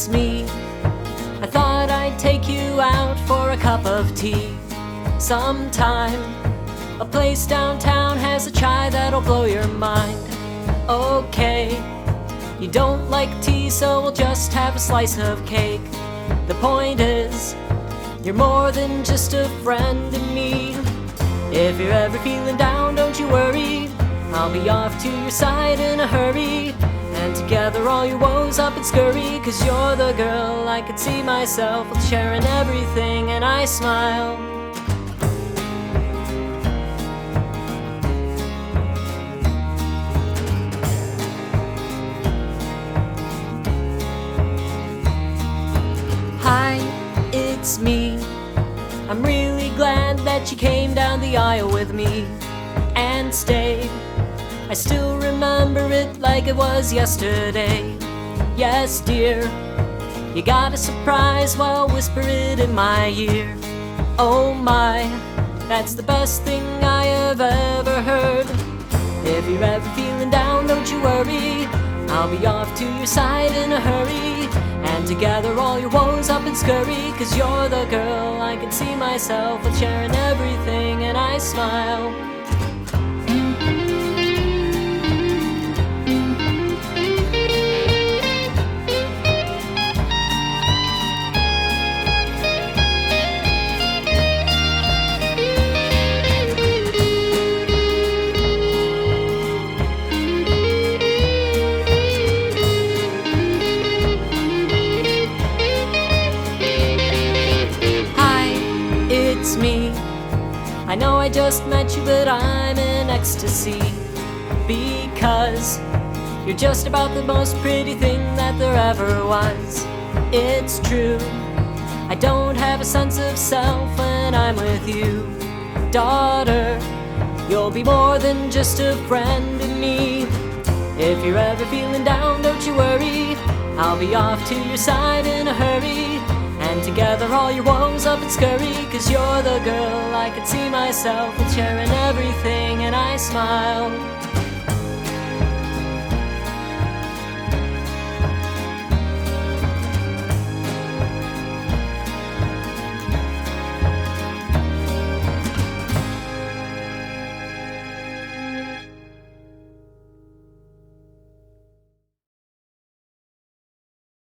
it's me. I thought I'd take you out for a cup of tea sometime. A place downtown has a chai that'll blow your mind. Okay, you don't like tea, so we'll just have a slice of cake. The point is, you're more than just a friend to me. If you're ever feeling down, don't you worry, I'll be off to your side in a hurry. And together all your woes up and scurry, 'cause you're the girl I could see myself with, sharing everything, and I smile. Hi, it's me. I'm really glad that you came down the aisle with me and stayed. I still remember it like it was yesterday. Yes, dear, you got a surprise, well, whisper it in my ear. Oh my, that's the best thing I have ever heard. If you're ever feeling down, don't you worry, I'll be off to your side in a hurry. And together all your woes up and scurry, 'cause you're the girl I can see myself with, sharing everything, and I smile. It's me. I know I just met you, but I'm in ecstasy, because you're just about the most pretty thing that there ever was. It's true, I don't have a sense of self when I'm with you. Daughter, you'll be more than just a friend to me. If you're ever feeling down, don't you worry, I'll be off to your side in a hurry. And together all your woes up and scurry, 'cause you're the girl I could see myself with, sharing everything, and I smile.